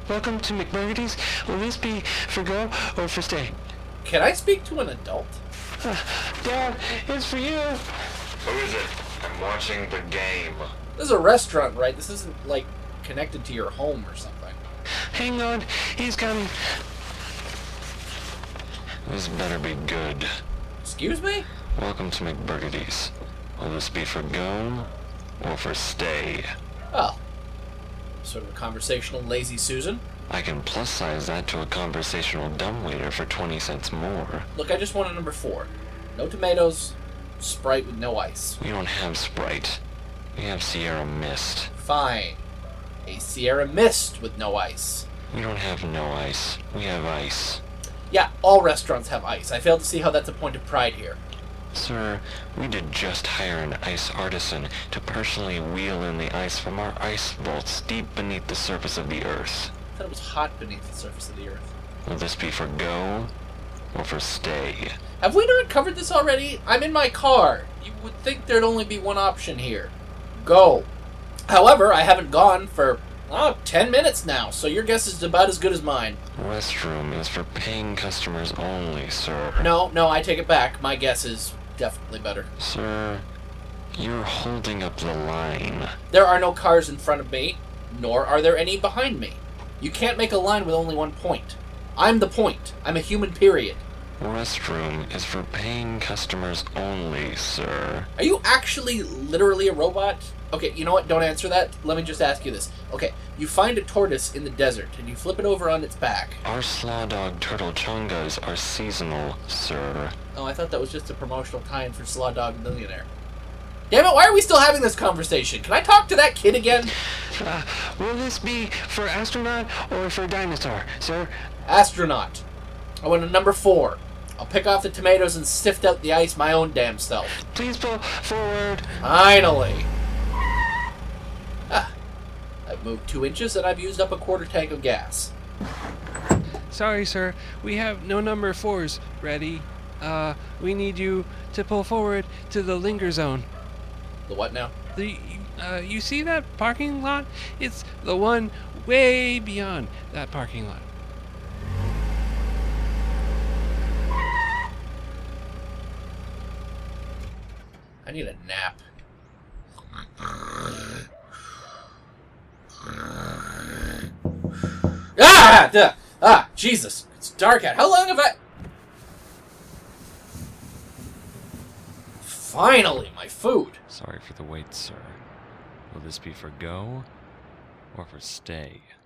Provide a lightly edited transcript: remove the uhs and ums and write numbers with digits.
Welcome to McBurger's. Will this be for go or for stay? Can I speak to an adult? Dad, it's for you. Who is it? I'm watching the game. This is a restaurant, right? This isn't, like, connected to your home or something. Hang on, he's coming. This better be good. Excuse me? Welcome to McBurger's. Will this be for go or for stay? Oh. Sort of a conversational lazy Susan. I can plus size that to a conversational dumbwaiter for 20 cents more. Look, I just want a number 4. No tomatoes, Sprite with no ice. We don't have Sprite. We have Sierra Mist. Fine. A Sierra Mist with no ice. We don't have no ice. We have ice. Yeah, all restaurants have ice. I fail to see how that's a point of pride here. Sir, we did just hire an ice artisan to personally wheel in the ice from our ice vaults deep beneath the surface of the earth. I thought it was hot beneath the surface of the earth. Will this be for go or for stay? Have we not covered this already? I'm in my car. You would think there'd only be one option here. Go. However, I haven't gone for, 10 minutes now, so your guess is about as good as mine. Restroom is for paying customers only, sir. No, I take it back. My guess is definitely better. Sir, you're holding up the line. There are no cars in front of me, nor are there any behind me. You can't make a line with only one point. I'm the point. I'm a human, period. Restroom is for paying customers only, sir. Are you actually literally a robot? Okay, you know what? Don't answer that. Let me just ask you this. Okay, you find a tortoise in the desert, and you flip it over on its back. Our Slaw Dog Turtle Chungas are seasonal, sir. Oh, I thought that was just a promotional tie-in for Slaw Dog Millionaire. Damn it, why are we still having this conversation? Can I talk to that kid again? Will this be for astronaut or for dinosaur, sir? Astronaut. I want a number 4. I'll pick off the tomatoes and sift out the ice my own damn self. Please pull forward. Finally. I've moved 2 inches and I've used up a quarter tank of gas. Sorry, sir. We have no number 4s ready. We need you to pull forward to the linger zone. The what now? You see that parking lot? It's the one way beyond that parking lot. I need a nap. Jesus. It's dark out. How long have I... Finally, my food. Sorry for the wait, sir. Will this be for go or for stay?